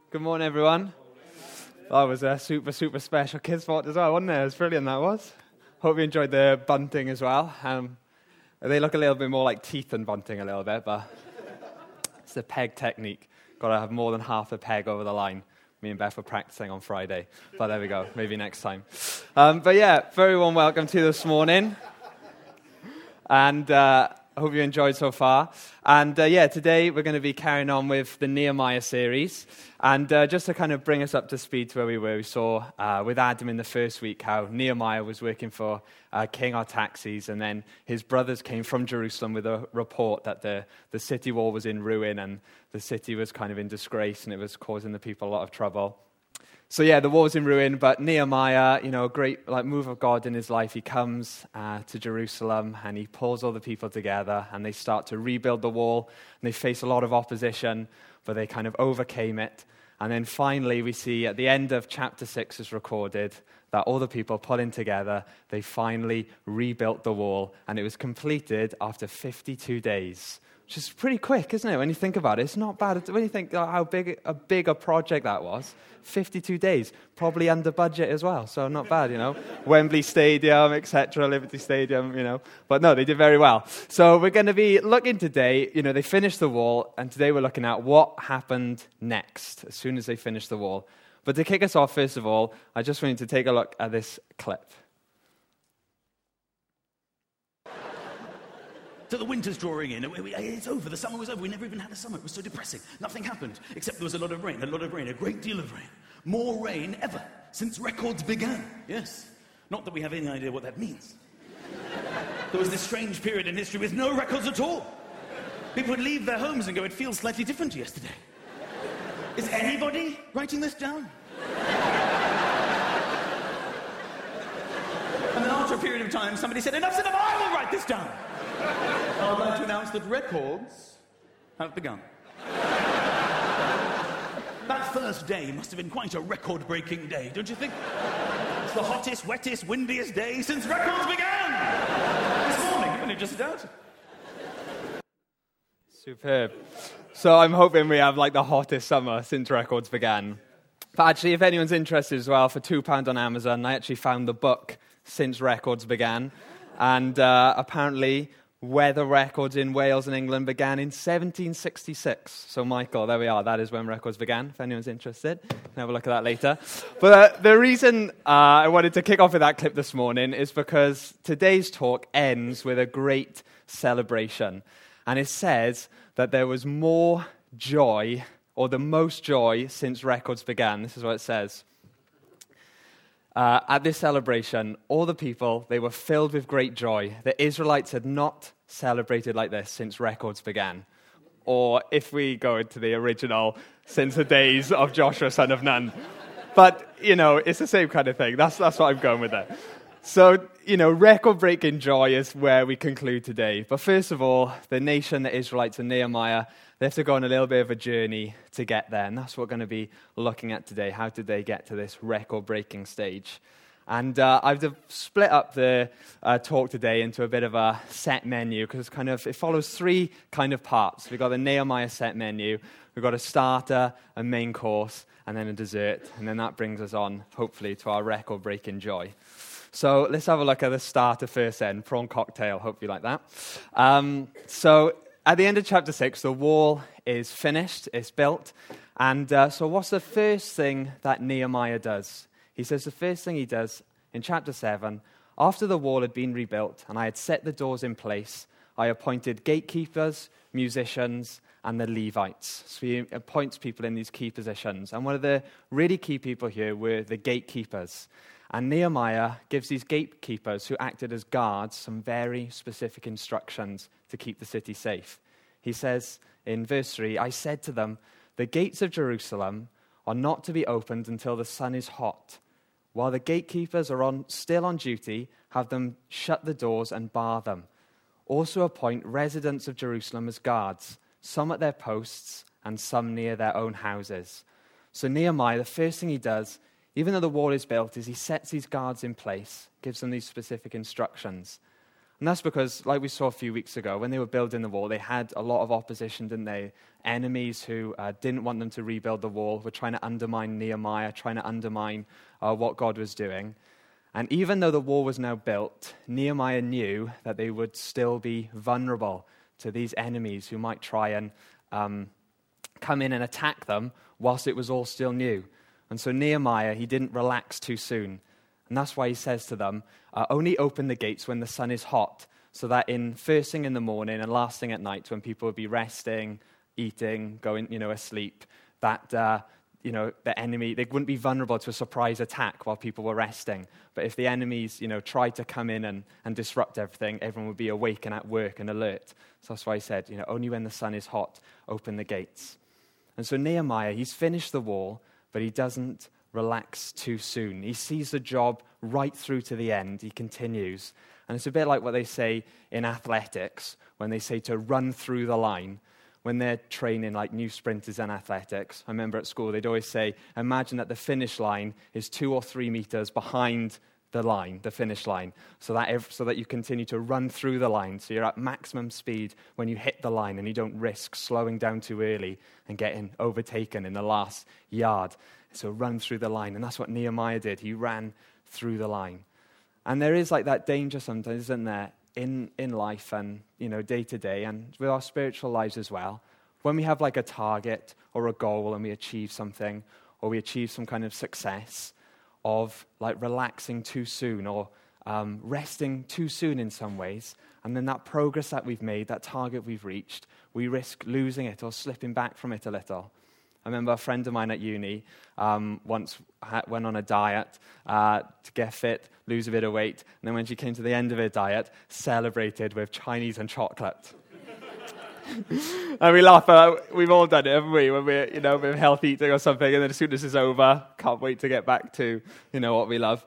Good morning, everyone. That was a super special kids spot as well, wasn't it? It was brilliant, that was. Hope you enjoyed the bunting as well. They look a little bit more like teeth than bunting a little bit, but it's the peg technique. Got to have more than half a peg over the line. Me and Beth were practicing on Friday, but there we go. Maybe next time. But yeah, very warm welcome to you this morning. And I hope you enjoyed so far. And today we're going to be carrying on with the Nehemiah series. And just to kind of bring us up to speed to where we were, we saw with Adam in the first week how Nehemiah was working for King Artaxerxes, and then his brothers came from Jerusalem with a report that the city wall was in ruin and the city was kind of in disgrace and it was causing the people a lot of trouble. So yeah, the wall's in ruin, but Nehemiah, a great move of God in his life. He comes to Jerusalem and he pulls all the people together and they start to rebuild the wall. And they face a lot of opposition, but they kind of overcame it. And then finally we see at the end of chapter 6 is recorded that all the people pulling together, they finally rebuilt the wall. And it was completed after 52 days. Which is pretty quick, isn't it? When you think about it, it's not bad. When you think how big a project that was, 52 days, probably under budget as well. So not bad, Wembley Stadium, etc., Liberty Stadium, But no, they did very well. So we're going to be looking today. They finished the wall, and today we're looking at what happened next as soon as they finished the wall. But to kick us off, first of all, I just want you to take a look at this clip. So the winter's drawing in. It's over. The summer was over. We never even had a summer. It was so depressing. Nothing happened, except there was a lot of rain, a great deal of rain. More rain ever since records began. Yes. Not that we have any idea what that means. There was this strange period in history with no records at all. People would leave their homes and go, it feels slightly different to yesterday. Is anybody writing this down? And then after a period of time, somebody said, enough's enough, I will write this down. I would like to announce that records have begun. That first day must have been quite a record-breaking day, don't you think? It's the hottest, wettest, windiest day since records began! This morning, you've only just started. Superb. So I'm hoping we have the hottest summer since records began. But actually, if anyone's interested as well, for £2 on Amazon, I actually found the book Since Records Began. And apparently, weather records in Wales and England began in 1766. So, Michael, there we are. That is when records began, if anyone's interested. You can have a look at that later. But the reason I wanted to kick off with that clip this morning is because today's talk ends with a great celebration. And it says that there was more joy, or the most joy, since records began. This is what it says. At this celebration, all the people, they were filled with great joy. The Israelites had not celebrated like this since records began. Or, if we go into the original, since the days of Joshua, son of Nun. But, it's the same kind of thing. That's what I'm going with there. So, record-breaking joy is where we conclude today. But first of all, the nation, the Israelites and Nehemiah, they have to go on a little bit of a journey to get there. And that's what we're going to be looking at today. How did they get to this record-breaking stage? And I've split up the talk today into a bit of a set menu because it follows three kind of parts. We've got the Nehemiah set menu. We've got a starter, a main course, and then a dessert. And then that brings us on, hopefully, to our record-breaking joy. So let's have a look at the starter first then. Prawn cocktail, hope you like that. So at the end of chapter 6, the wall is finished, it's built. And so what's the first thing that Nehemiah does? He says the first thing he does in chapter 7, after the wall had been rebuilt and I had set the doors in place, I appointed gatekeepers, musicians, and the Levites. So he appoints people in these key positions. And one of the really key people here were the gatekeepers. And Nehemiah gives these gatekeepers who acted as guards some very specific instructions to keep the city safe. He says in verse 3, I said to them, the gates of Jerusalem are not to be opened until the sun is hot. While the gatekeepers are still on duty, have them shut the doors and bar them. Also appoint residents of Jerusalem as guards, some at their posts and some near their own houses. So Nehemiah, the first thing he does, even though the wall is built, is he sets these guards in place, gives them these specific instructions. And that's because, like we saw a few weeks ago, when they were building the wall, they had a lot of opposition, didn't they? Enemies who didn't want them to rebuild the wall, were trying to undermine Nehemiah, trying to undermine what God was doing. And even though the wall was now built, Nehemiah knew that they would still be vulnerable to these enemies who might try and come in and attack them whilst it was all still new. And so Nehemiah, he didn't relax too soon. And that's why he says to them, only open the gates when the sun is hot, so that in first thing in the morning and last thing at night, when people would be resting, eating, going, asleep, that, the enemy, they wouldn't be vulnerable to a surprise attack while people were resting. But if the enemies, tried to come in and disrupt everything, everyone would be awake and at work and alert. So that's why he said, only when the sun is hot, open the gates. And so Nehemiah, he's finished the wall, but he doesn't relax too soon. He sees the job right through to the end. He continues. And it's a bit like what they say in athletics when they say to run through the line. When they're training like new sprinters in athletics, I remember at school they'd always say, imagine that the finish line is 2 or 3 meters behind the line, the finish line, so that you continue to run through the line. So you're at maximum speed when you hit the line and you don't risk slowing down too early and getting overtaken in the last yard. So run through the line. And that's what Nehemiah did. He ran through the line. And there is like that danger sometimes, isn't there, in life and, day to day and with our spiritual lives as well. When we have like a target or a goal and we achieve something or we achieve some kind of success, of like relaxing too soon or resting too soon in some ways. And then that progress that we've made, that target we've reached, we risk losing it or slipping back from it a little. I remember a friend of mine at uni once went on a diet to get fit, lose a bit of weight, and then when she came to the end of her diet, celebrated with Chinese and chocolate. And we laugh, we've all done it, haven't we? When we're, with health eating or something, and then as soon as it's over, can't wait to get back to, what we love.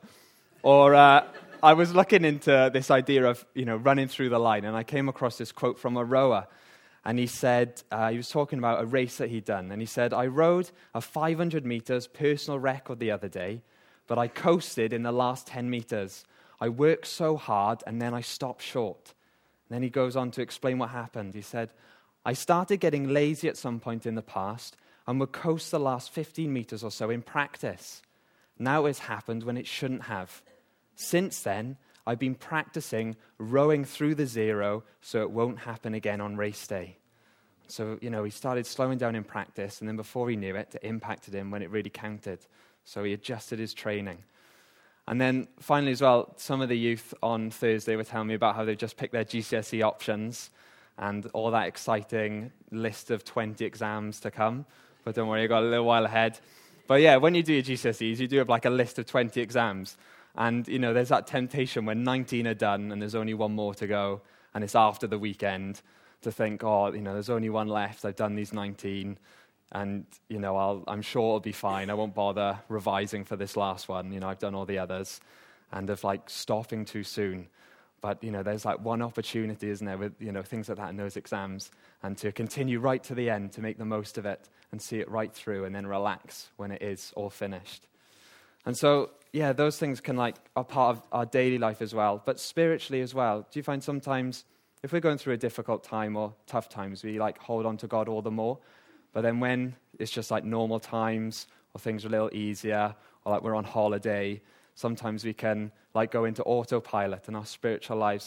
Or I was looking into this idea of, running through the line, and I came across this quote from a rower. And he said, he was talking about a race that he'd done. And he said, I rode a 500 meters personal record the other day, but I coasted in the last 10 meters. I worked so hard, and then I stopped short. And then he goes on to explain what happened. He said, I started getting lazy at some point in the past and would coast the last 15 meters or so in practice. Now it's happened when it shouldn't have. Since then, I've been practicing rowing through the zero so it won't happen again on race day. So, he started slowing down in practice, and then before he knew it, it impacted him when it really counted. So he adjusted his training. And then finally as well, some of the youth on Thursday were telling me about how they just picked their GCSE options and all that exciting list of 20 exams to come. But don't worry, you've got a little while ahead. But yeah, when you do your GCSEs, you do have like a list of 20 exams. And, there's that temptation when 19 are done and there's only one more to go, and it's after the weekend, to think, there's only one left, I've done these 19, and, I'm sure it'll be fine, I won't bother revising for this last one, I've done all the others, and of, stopping too soon. But, there's, one opportunity, isn't there, with, things like that in those exams, and to continue right to the end, to make the most of it, and see it right through, and then relax when it is all finished. And so, yeah, those things are part of our daily life as well, but spiritually as well. Do you find sometimes, if we're going through a difficult time or tough times, we hold on to God all the more, but then when it's just normal times, or things are a little easier, or we're on holiday, sometimes we can go into autopilot, and our spiritual lives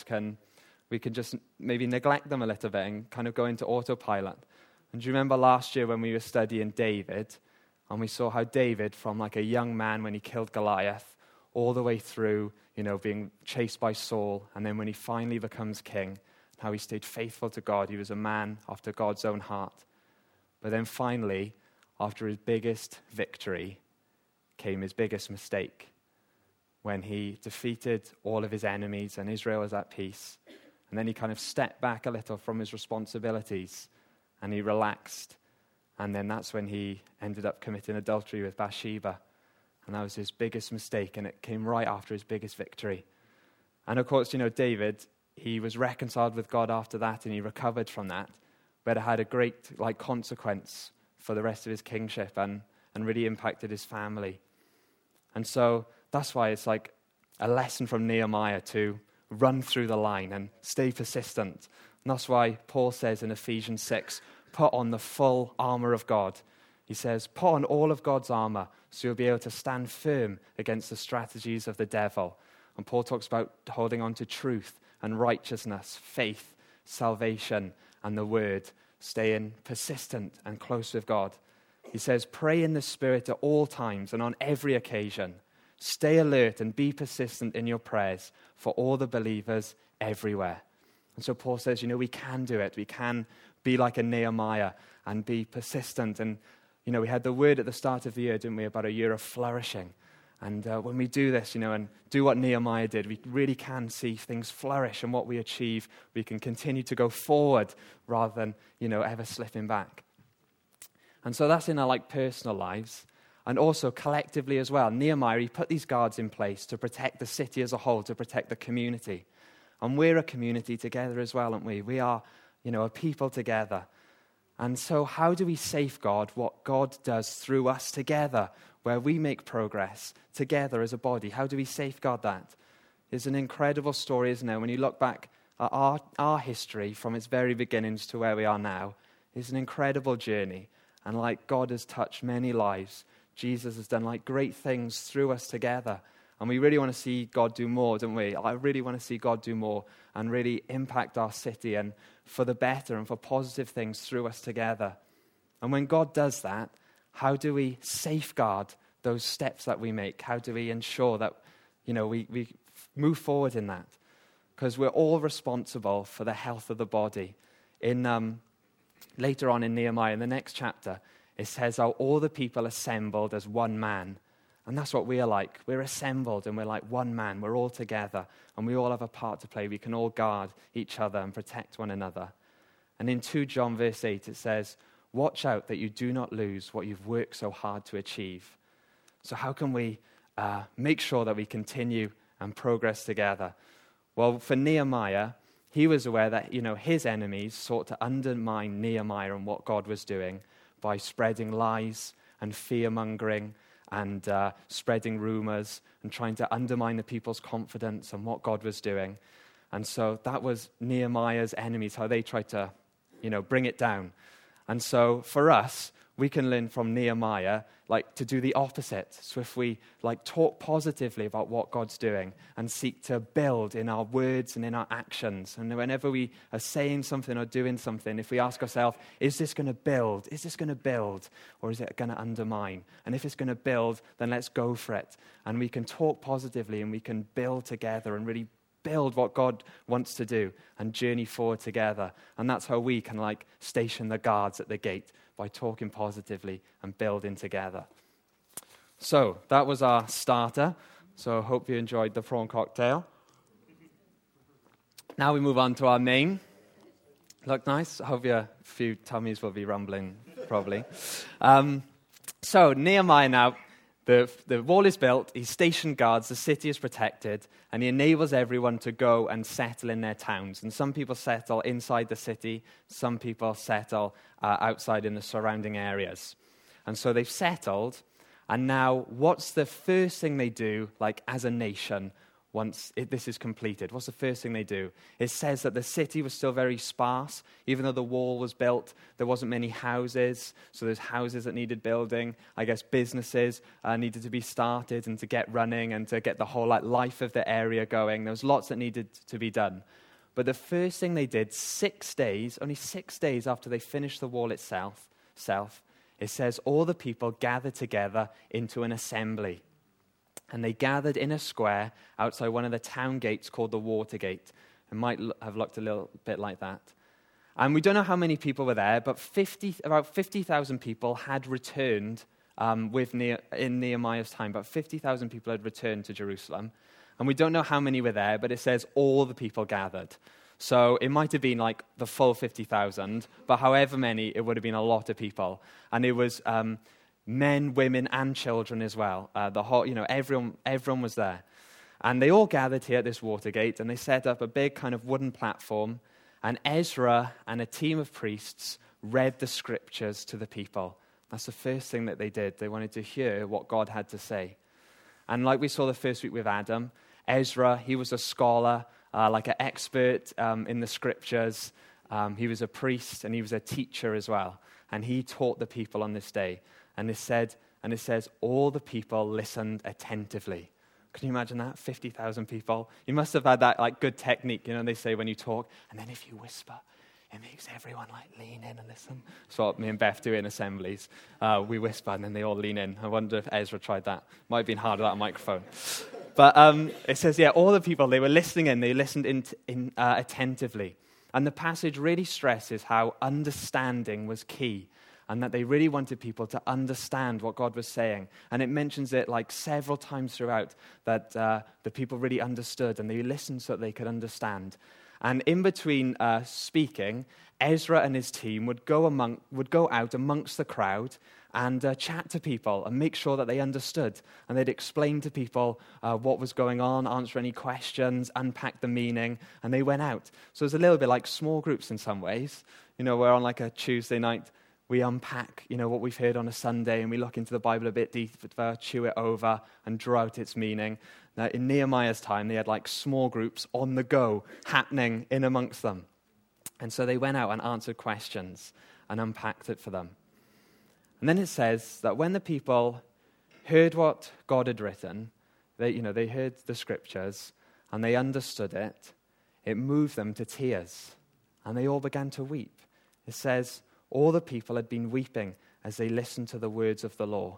we can just maybe neglect them a little bit and kind of go into autopilot. And do you remember last year when we were studying David, and we saw how David, from a young man when he killed Goliath, all the way through, being chased by Saul, and then when he finally becomes king, how he stayed faithful to God. He was a man after God's own heart. But then finally, after his biggest victory, came his biggest mistake, when he defeated all of his enemies and Israel was at peace. And then he kind of stepped back a little from his responsibilities, and he relaxed. And then that's when he ended up committing adultery with Bathsheba. And that was his biggest mistake, and it came right after his biggest victory. And of course, David, he was reconciled with God after that, and he recovered from that. But it had a great consequence for the rest of his kingship and really impacted his family. And so that's why it's a lesson from Nehemiah to run through the line and stay persistent. And that's why Paul says in Ephesians 6, put on the full armor of God. He says, put on all of God's armor so you'll be able to stand firm against the strategies of the devil. And Paul talks about holding on to truth and righteousness, faith, salvation, and the word, staying persistent and close with God. He says, pray in the Spirit at all times and on every occasion. Stay alert and be persistent in your prayers for all the believers everywhere. And so Paul says, we can do it. We can be like a Nehemiah and be persistent. And, we had the word at the start of the year, didn't we, about a year of flourishing. And when we do this, and do what Nehemiah did, we really can see things flourish, and what we achieve, we can continue to go forward rather than, ever slipping back. And so that's in our personal lives, and also collectively as well. Nehemiah, he put these guards in place to protect the city as a whole, to protect the community. And we're a community together as well, aren't we? We are, a people together. And so how do we safeguard what God does through us together, where we make progress together as a body? How do we safeguard that? It's an incredible story, isn't it? When you look back at our history from its very beginnings to where we are now, it's an incredible journey. And God has touched many lives, Jesus has done great things through us together. And we really want to see God do more, don't we? I really want to see God do more and really impact our city and for the better and for positive things through us together. And when God does that, how do we safeguard those steps that we make? How do we ensure that, we move forward in that? Because we're all responsible for the health of the body. Later on in Nehemiah, in the next chapter, it says how all the people assembled as one man. And that's what we are like. We're assembled and we're like one man. We're all together and we all have a part to play. We can all guard each other and protect one another. And in 2 John verse 8 it says, watch out that you do not lose what you've worked so hard to achieve. So how can we make sure that we continue and progress together? Well, for Nehemiah, he was aware that, his enemies sought to undermine Nehemiah and what God was doing by spreading lies and fear-mongering and spreading rumors and trying to undermine the people's confidence on what God was doing. And so that was Nehemiah's enemies, how they tried to, bring it down. And so for us, we can learn from Nehemiah, to do the opposite. So if we, talk positively about what God's doing and seek to build in our words and in our actions, and whenever we are saying something or doing something, if we ask ourselves, is this going to build? Is this going to build? Or is it going to undermine? And if it's going to build, then let's go for it. And we can talk positively and we can build together and really build what God wants to do and journey forward together. And that's how we can station the guards at the gate, by talking positively and building together. So that was our starter. So I hope you enjoyed the prawn cocktail. Now we move on to our main. Look nice? I hope your few tummies will be rumbling, probably. So Nehemiah now, the wall is built, he stationed guards, the city is protected, and he enables everyone to go and settle in their towns. And some people settle inside the city, some people settle outside in the surrounding areas. And so they've settled, and now what's the first thing they do, as a nation, once this is completed? What's the first thing they do? It says that the city was still very sparse. Even though the wall was built, there wasn't many houses. So there's houses that needed building. I guess businesses needed to be started and to get running and to get the whole life of the area going. There was lots that needed to be done. But the first thing they did, only 6 days after they finished the wall itself, it says all the people gathered together into an assembly. And they gathered in a square outside one of the town gates called the Watergate. It might have looked a little bit like that. And we don't know how many people were there, but about 50,000 people had returned in Nehemiah's time. About 50,000 people had returned to Jerusalem. And we don't know how many were there, but it says all the people gathered. So it might have been the full 50,000, but however many, it would have been a lot of people. And it was men, women, and children as well. The whole, everyone was there. And they all gathered here at this Watergate, and they set up a big kind of wooden platform, and Ezra and a team of priests read the scriptures to the people. That's the first thing that they did. They wanted to hear what God had to say. And like we saw the first week with Adam, Ezra, he was a scholar, like an expert in the scriptures. He was a priest and he was a teacher as well. And he taught the people on this day. And it says, all the people listened attentively. Can you imagine that? 50,000 people. You must have had that like good technique. You know, they say when you talk, and then if you whisper, it makes everyone like lean in and listen. That's what me and Beth do in assemblies. We whisper and then they all lean in. I wonder if Ezra tried that. Might have been hard without a microphone. But it says, all the people, they were listening in. They listened attentively. And the passage really stresses how understanding was key, and that they really wanted people to understand what God was saying. And it mentions it like several times throughout, that the people really understood and they listened so that they could understand. And in between speaking, Ezra and his team would go out amongst the crowd and chat to people and make sure that they understood. And they'd explain to people what was going on, answer any questions, unpack the meaning, and they went out. So it's a little bit like small groups in some ways. You know, where on like a Tuesday night, we unpack, what we've heard on a Sunday, and we look into the Bible a bit deeper, chew it over, and draw out its meaning. Now, in Nehemiah's time, they had like small groups on the go happening in amongst them. And so they went out and answered questions and unpacked it for them. And then it says that when the people heard what God had written, they heard the scriptures and they understood it, it moved them to tears. And they all began to weep. It says, all the people had been weeping as they listened to the words of the law.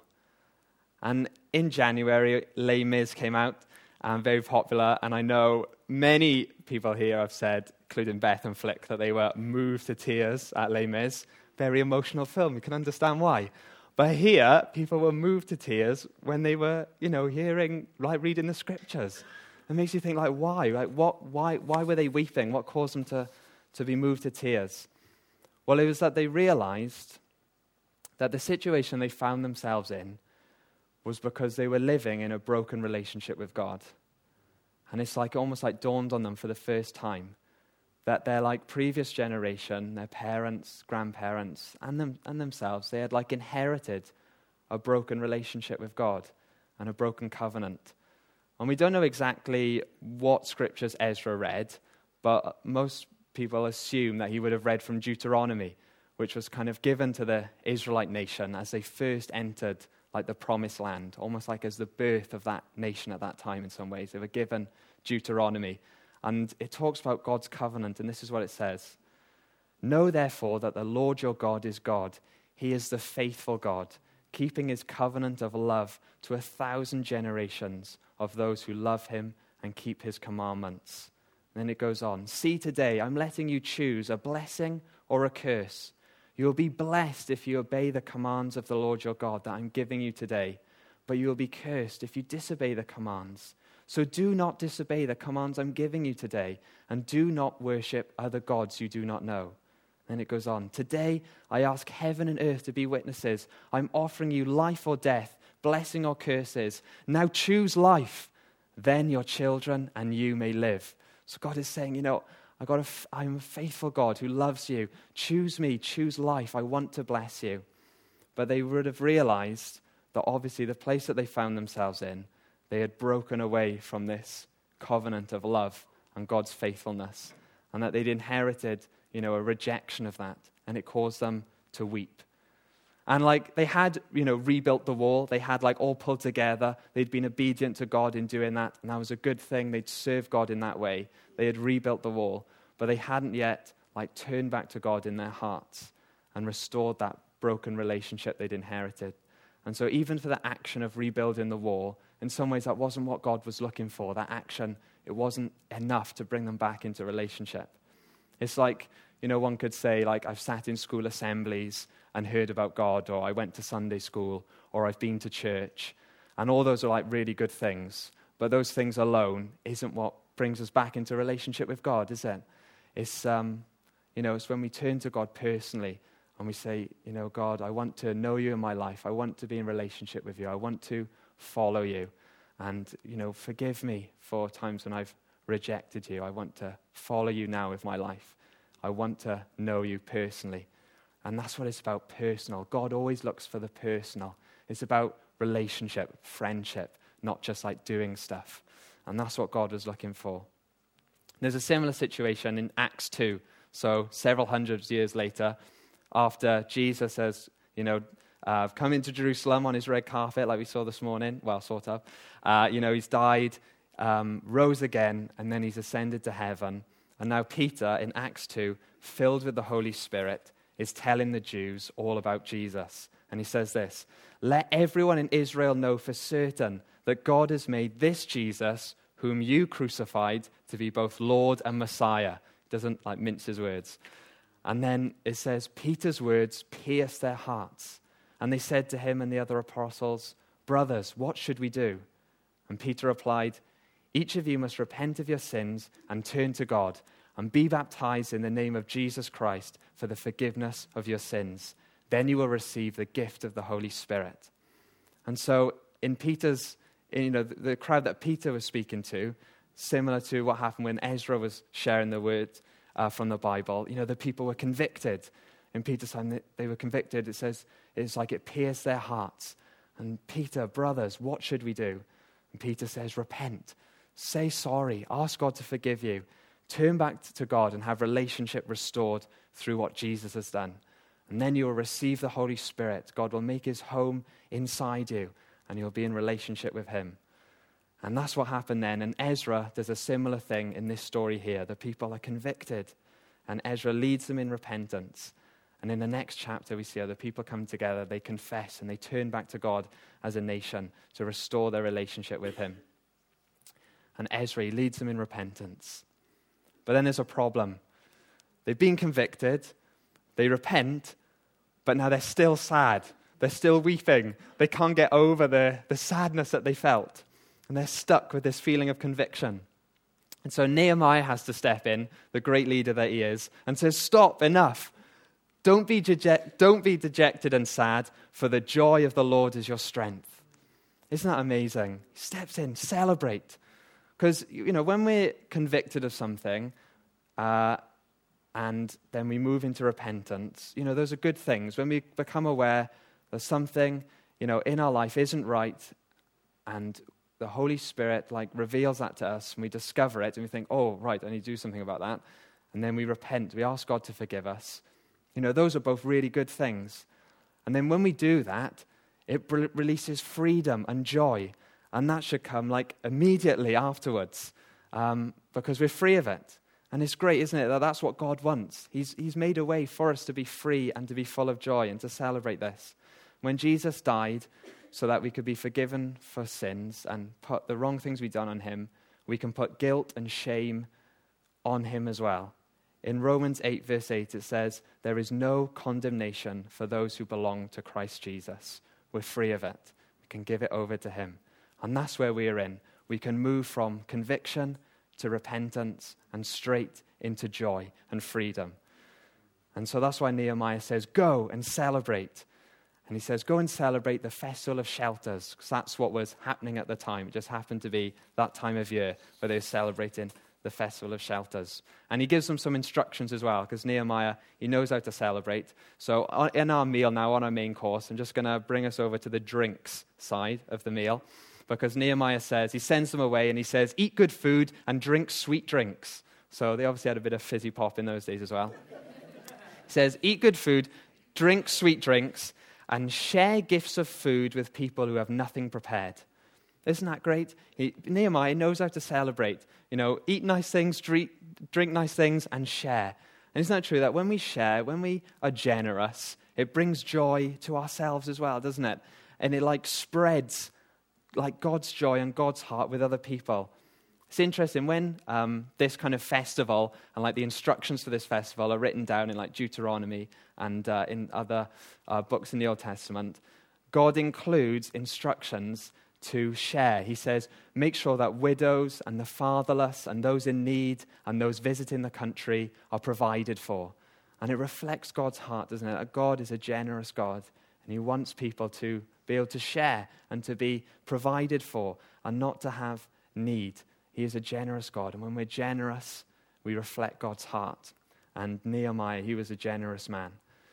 And in January, Les Mis came out, very popular. And I know many people here have said, including Beth and Flick, that they were moved to tears at Les Mis. Very emotional film. You can understand why. But here, people were moved to tears when they were, reading the scriptures. It makes you think, like, why? Like, why were they weeping? What caused them to be moved to tears? Well, it was that they realized that the situation they found themselves in was because they were living in a broken relationship with God. And it's almost like dawned on them for the first time that their previous generation, their parents, grandparents, and themselves, they had inherited a broken relationship with God and a broken covenant. And we don't know exactly what scriptures Ezra read, but most people assume that he would have read from Deuteronomy, which was kind of given to the Israelite nation as they first entered the promised land, almost like as the birth of that nation at that time in some ways. They were given Deuteronomy. And it talks about God's covenant, and this is what it says. Know therefore that the Lord your God is God. He is the faithful God, keeping his covenant of love to 1,000 generations of those who love him and keep his commandments. Then it goes on. See today, I'm letting you choose a blessing or a curse. You will be blessed if you obey the commands of the Lord your God that I'm giving you today. But you will be cursed if you disobey the commands. So do not disobey the commands I'm giving you today, and do not worship other gods you do not know. Then it goes on. Today I ask heaven and earth to be witnesses. I'm offering you life or death, blessing or curses. Now choose life. Then your children and you may live. So God is saying, I'm a faithful God who loves you. Choose me, choose life. I want to bless you. But they would have realized that obviously the place that they found themselves in, they had broken away from this covenant of love and God's faithfulness, and that they'd inherited, a rejection of that, and it caused them to weep. And they had, rebuilt the wall. They had all pulled together. They'd been obedient to God in doing that. And that was a good thing. They'd served God in that way. They had rebuilt the wall. But they hadn't yet turned back to God in their hearts and restored that broken relationship they'd inherited. And so even for the action of rebuilding the wall, in some ways that wasn't what God was looking for. That action, it wasn't enough to bring them back into relationship. It's one could say, I've sat in school assemblies and heard about God, or I went to Sunday school, or I've been to church. And all those are really good things. But those things alone isn't what brings us back into relationship with God, is it? It's, it's when we turn to God personally and we say, God, I want to know you in my life. I want to be in relationship with you. I want to follow you. And, forgive me for times when I've rejected you. I want to follow you now with my life. I want to know you personally. And that's what it's about, personal. God always looks for the personal. It's about relationship, friendship, not just doing stuff. And that's what God was looking for. There's a similar situation in Acts 2. So several hundred years later, after Jesus has, come into Jerusalem on his red carpet, like we saw this morning. Well, sort of. He's died, rose again, and then he's ascended to heaven. And now Peter, in Acts 2, filled with the Holy Spirit, is telling the Jews all about Jesus. And he says this, "Let everyone in Israel know for certain that God has made this Jesus, whom you crucified, to be both Lord and Messiah." He doesn't mince his words. And then it says, Peter's words pierced their hearts. And they said to him and the other apostles, "Brothers, what should we do?" And Peter replied, "Each of you must repent of your sins and turn to God and be baptized in the name of Jesus Christ for the forgiveness of your sins. Then you will receive the gift of the Holy Spirit." And so in Peter's, the crowd that Peter was speaking to, similar to what happened when Ezra was sharing the word from the Bible, the people were convicted. In Peter's time, they were convicted. It says, it's like it pierced their hearts. And Peter, "Brothers, what should we do?" And Peter says, "Repent. Say sorry. Ask God to forgive you. Turn back to God and have relationship restored through what Jesus has done. And then you will receive the Holy Spirit. God will make his home inside you, and you'll be in relationship with him." And that's what happened then. And Ezra does a similar thing in this story here. The people are convicted, and Ezra leads them in repentance. And in the next chapter, we see how the people come together, they confess, and they turn back to God as a nation to restore their relationship with him. And Ezra leads them in repentance. But then there's a problem. They've been convicted, they repent, but now they're still sad. They're still weeping. They can't get over the sadness that they felt. And they're stuck with this feeling of conviction. And so Nehemiah has to step in, the great leader that he is, and says, "Stop, enough. Don't be dejected and sad, for the joy of the Lord is your strength." Isn't that amazing? He steps in, celebrate. Because, when we're convicted of something, and then we move into repentance, those are good things. When we become aware that something, in our life isn't right, and the Holy Spirit reveals that to us, and we discover it, and we think, "Oh, right, I need to do something about that." And then we repent. We ask God to forgive us. Those are both really good things. And then when we do that, it releases freedom and joy. And that should come immediately afterwards, because we're free of it. And it's great, isn't it, that that's what God wants. He's made a way for us to be free and to be full of joy and to celebrate this. When Jesus died so that we could be forgiven for sins and put the wrong things we've done on him, we can put guilt and shame on him as well. In Romans 8, verse 8, it says, "There is no condemnation for those who belong to Christ Jesus." We're free of it. We can give it over to him. And that's where we are in. We can move from conviction to repentance and straight into joy and freedom. And so that's why Nehemiah says, "Go and celebrate." And he says, "Go and celebrate the Festival of Shelters," because that's what was happening at the time. It just happened to be that time of year where they were celebrating the Festival of Shelters. And he gives them some instructions as well, because Nehemiah, he knows how to celebrate. So in our meal now, on our main course, I'm just going to bring us over to the drinks side of the meal, because Nehemiah says, he sends them away and he says, "Eat good food and drink sweet drinks." So they obviously had a bit of fizzy pop in those days as well. He says, "Eat good food, drink sweet drinks, and share gifts of food with people who have nothing prepared." Isn't that great? Nehemiah knows how to celebrate. Eat nice things, drink nice things, and share. And isn't that true that when we share, when we are generous, it brings joy to ourselves as well, doesn't it? And it spreads God's joy and God's heart with other people. It's interesting when this kind of festival and the instructions for this festival are written down in Deuteronomy and in other books in the Old Testament, God includes instructions to share. He says, make sure that widows and the fatherless and those in need and those visiting the country are provided for. And it reflects God's heart, doesn't it? That God is a generous God, and he wants people to be able to share and to be provided for and not to have need. He is a generous God, and when we're generous, we reflect God's heart. And Nehemiah, he was a generous man.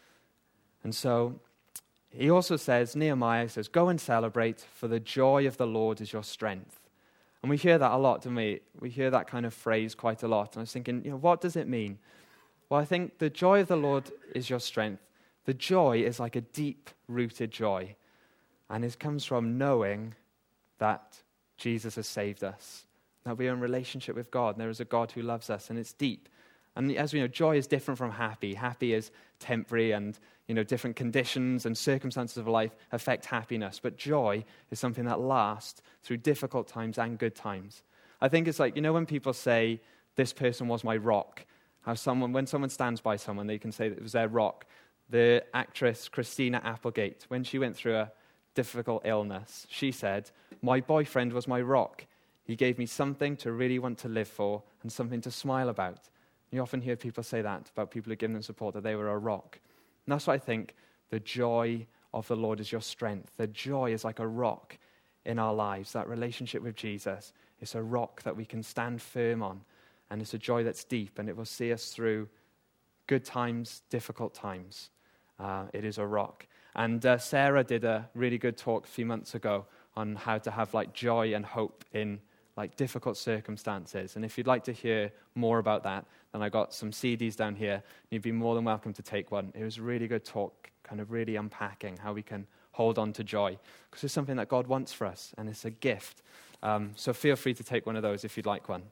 And so Nehemiah says, go and celebrate, for the joy of the Lord is your strength. And we hear that a lot, don't we? We hear that kind of phrase quite a lot. And I was thinking, what does it mean? Well, I think the joy of the Lord is your strength. The joy is like a deep-rooted joy. And it comes from knowing that Jesus has saved us, that we are in relationship with God, and there is a God who loves us, and it's deep. And as we know, joy is different from happy. Happy is temporary, and different conditions and circumstances of life affect happiness. But joy is something that lasts through difficult times and good times. I think it's like, when people say, this person was my rock, how when someone stands by someone, they can say that it was their rock. The actress Christina Applegate, when she went through a difficult illness, she said, my boyfriend was my rock. He gave me something to really want to live for and something to smile about. You often hear people say that about people who give them support, that they were a rock. And that's why I think the joy of the Lord is your strength. The joy is like a rock in our lives. That relationship with Jesus is a rock that we can stand firm on. And it's a joy that's deep, and it will see us through good times, difficult times. It is a rock. And Sarah did a really good talk a few months ago on how to have joy and hope in difficult circumstances. And if you'd like to hear more about that, then I got some CDs down here. You'd be more than welcome to take one. It was a really good talk, kind of really unpacking how we can hold on to joy, because it's something that God wants for us, and it's a gift. So feel free to take one of those if you'd like one.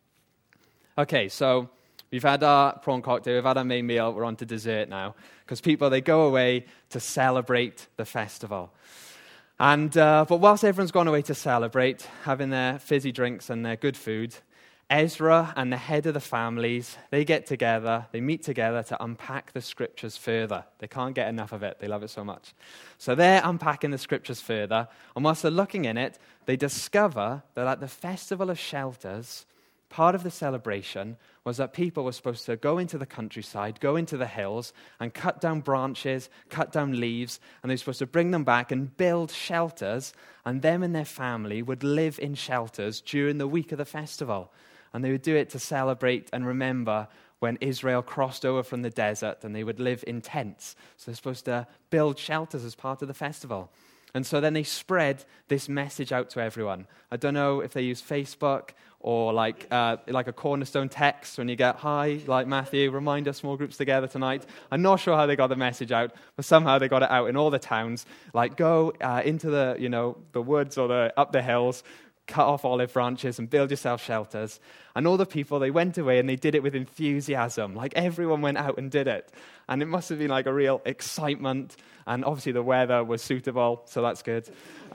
Okay, so we've had our prawn cocktail, we've had our main meal, we're on to dessert now, because people, they go away to celebrate the festival. And but whilst everyone's gone away to celebrate, having their fizzy drinks and their good food, Ezra and the head of the families, they get together, they meet together to unpack the scriptures further. They can't get enough of it, they love it so much. So they're unpacking the scriptures further, and whilst they're looking in it, they discover that at the Festival of Shelters, part of the celebration was that people were supposed to go into the countryside, go into the hills, and cut down branches, cut down leaves, and they were supposed to bring them back and build shelters, and them and their family would live in shelters during the week of the festival. And they would do it to celebrate and remember when Israel crossed over from the desert, and they would live in tents. So they're supposed to build shelters as part of the festival. And so then they spread this message out to everyone. I don't know if they use Facebook or like a cornerstone text when you get, hi, like Matthew, remind us small groups together tonight. I'm not sure how they got the message out, but somehow they got it out in all the towns. Go into the woods or up the hills, cut off olive branches and build yourself shelters. And all the people, they went away and they did it with enthusiasm. Everyone went out and did it. And it must have been a real excitement. And obviously the weather was suitable, so that's good.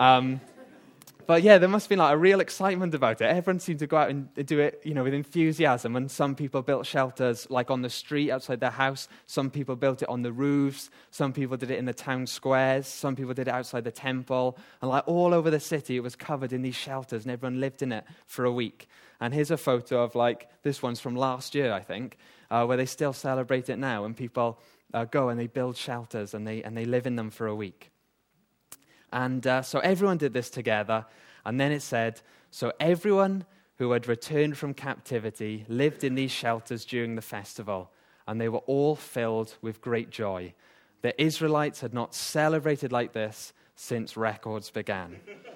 But yeah, there must have been a real excitement about it. Everyone seemed to go out and do it, with enthusiasm. And some people built shelters on the street outside their house. Some people built it on the roofs. Some people did it in the town squares. Some people did it outside the temple. And all over the city, it was covered in these shelters, and everyone lived in it for a week. And here's a photo of this one's from last year, I think, where they still celebrate it now. And people go and they build shelters and they live in them for a week. And so everyone did this together. And then it said, so everyone who had returned from captivity lived in these shelters during the festival. And they were all filled with great joy. The Israelites had not celebrated like this since records began.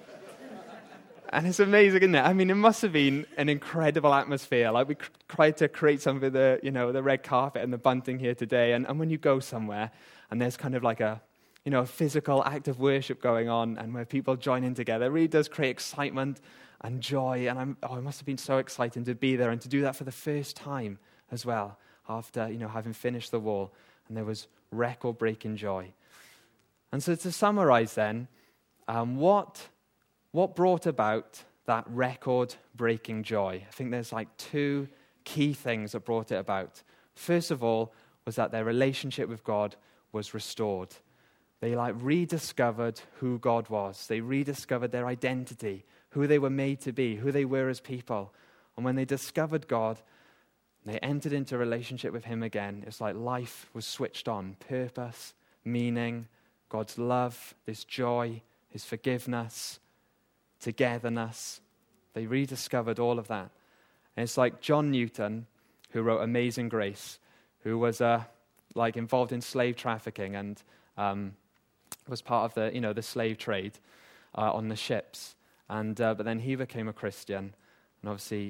And it's amazing, isn't it? I mean, it must have been an incredible atmosphere. We tried to create some of the, the red carpet and the bunting here today. And when you go somewhere and there's kind of a physical act of worship going on, and where people join in together, it really does create excitement and joy. And it must have been so exciting to be there and to do that for the first time as well, after, having finished the wall. And there was record-breaking joy. And so to summarize then, what brought about that record-breaking joy? I think there's two key things that brought it about. First of all was that their relationship with God was restored. They rediscovered who God was. They rediscovered their identity, who they were made to be, who they were as people. And when they discovered God, they entered into a relationship with him again. It's life was switched on. Purpose, meaning, God's love, this joy, his forgiveness, togetherness. They rediscovered all of that. And it's John Newton, who wrote Amazing Grace, who was involved in slave trafficking and was part of the slave trade on the ships. But then he became a Christian, and obviously,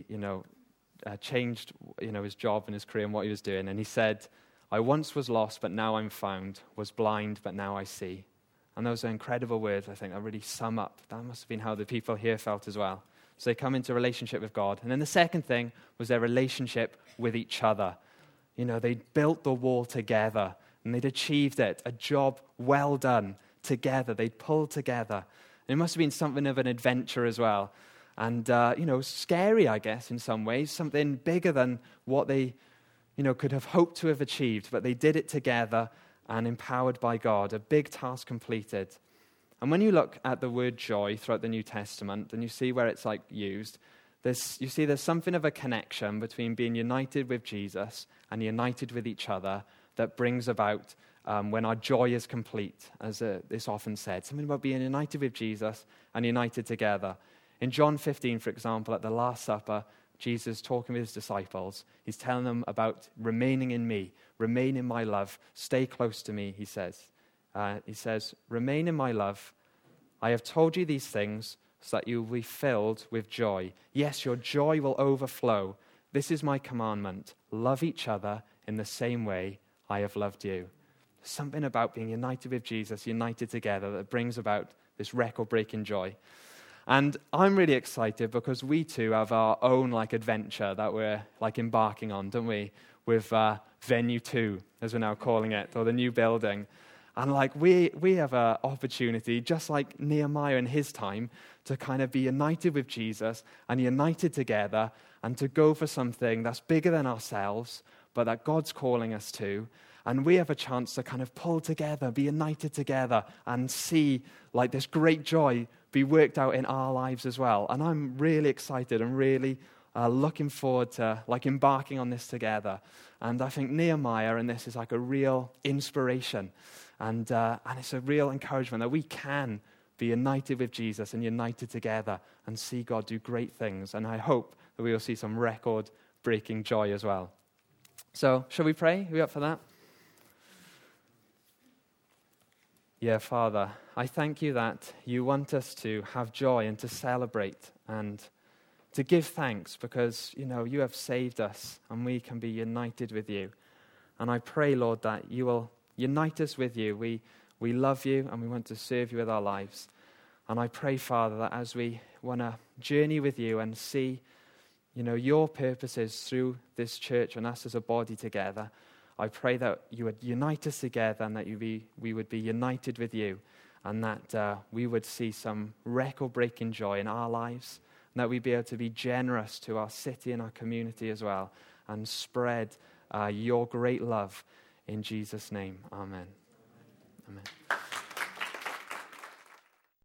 changed, his job and his career and what he was doing. And he said, "I once was lost, but now I'm found, was blind, but now I see." And those are incredible words, I think, that really sum up. That must have been how the people here felt as well. So they come into a relationship with God. And then the second thing was their relationship with each other. They'd built the wall together, and they'd achieved it, a job well done together. They'd pulled together. And it must have been something of an adventure as well. And, scary, I guess, in some ways, something bigger than what they, could have hoped to have achieved. But they did it together and empowered by God, a big task completed. And when you look at the word joy throughout the New Testament, and you see where it's used, you see there's something of a connection between being united with Jesus and united with each other that brings about when our joy is complete, as it's often said. Something about being united with Jesus and united together. In John 15, for example, at the Last Supper, Jesus talking with his disciples, he's telling them about remaining in me, remain in my love, stay close to me, he says. Remain in my love. I have told you these things so that you will be filled with joy. Yes, your joy will overflow. This is my commandment. Love each other in the same way I have loved you. Something about being united with Jesus, united together, that brings about this record-breaking joy. And I'm really excited because we too have our own adventure that we're embarking on, don't we? With Venue 2, as we're now calling it, or the new building. And we have an opportunity, just like Nehemiah in his time, to kind of be united with Jesus and united together and to go for something that's bigger than ourselves, but that God's calling us to. And we have a chance to kind of pull together, be united together, and see this great joy be worked out in our lives as well. And I'm really excited and really looking forward to embarking on this together. And I think Nehemiah in this is a real inspiration. And it's a real encouragement that we can be united with Jesus and united together and see God do great things. And I hope that we will see some record-breaking joy as well. So, shall we pray? Are we up for that? Yeah, Father, I thank you that you want us to have joy and to celebrate and to give thanks because, you have saved us and we can be united with you. And I pray, Lord, that you will unite us with you. We love you and we want to serve you with our lives. And I pray, Father, that as we want to journey with you and see, your purposes through this church and us as a body together, I pray that you would unite us together and that we would be united with you and that we would see some record-breaking joy in our lives and that we'd be able to be generous to our city and our community as well and spread your great love in Jesus' name. Amen. Amen.